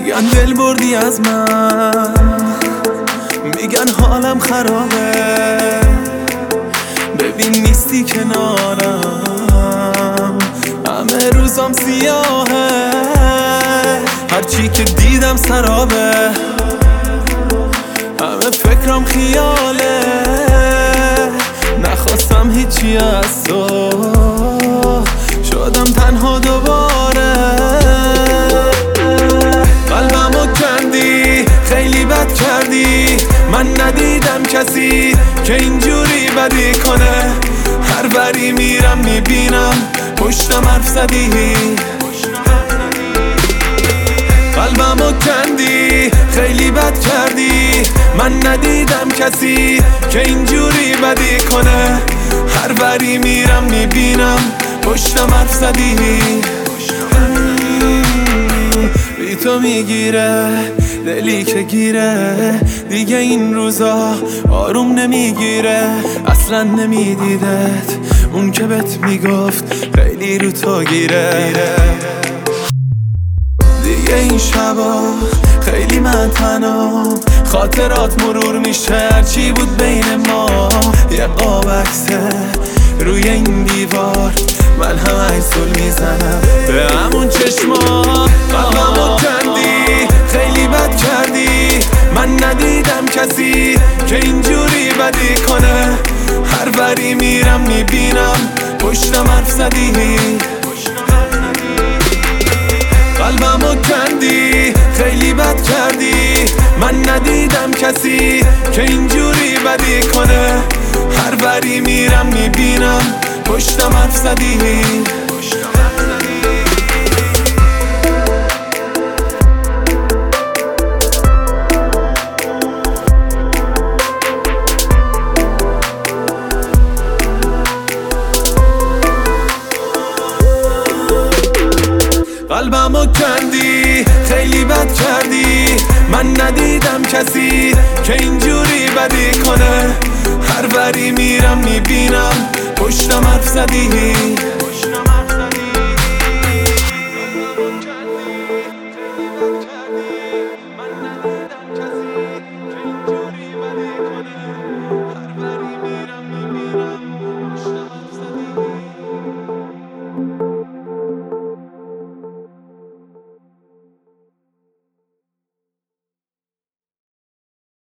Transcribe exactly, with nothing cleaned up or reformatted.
میگن دل بردی از من، میگن حالم خرابه، ببین نیستی کنارم، همه روزم سیاهه، هرچی که دیدم سرابه، همه فکرم خیاله، نخواستم هیچی از تو، شدم تنها دوباره، قلبمو کندی خیلی بد کردی، من ندیدم کسی که اینجوری بدی کنه، هر بری میرم میبینم پشتم حرف زدی، قلبمو کندی خیلی بد کردی، من ندیدم کسی که اینجوری بدی کنه، هر بری میرم میبینم پشتم حرف زدی، بی تو میگیره دلی که گیره، دیگه این روزا آروم نمیگیره، اصلا نمیدیدت اون که بهت میگفت خیلی رو تو گیره، دیگه این شبا خیلی من تنام، خاطرات مرور میشه هرچی بود بین ما، یه قاب عکسه روی این دیوار، من هم عکسول میزنم به همون چشما، قلبمو کندی خیلی بد کردی، من ندیدم کسی که اینجوری بدی کنه، هر بری میرم میبینم پشتم حرف زدی، قلبمو کندی خیلی بد کردی، من ندیدم کسی که اینجوری بدی کنه، هر بری میرم میبینم پشتم حرف زدی، قلبمو کندی خیلی بد کردی، من ندیدم کسی که اینجوری بدی کنه، هر بری میرم میبینم پشتم حرف زدی.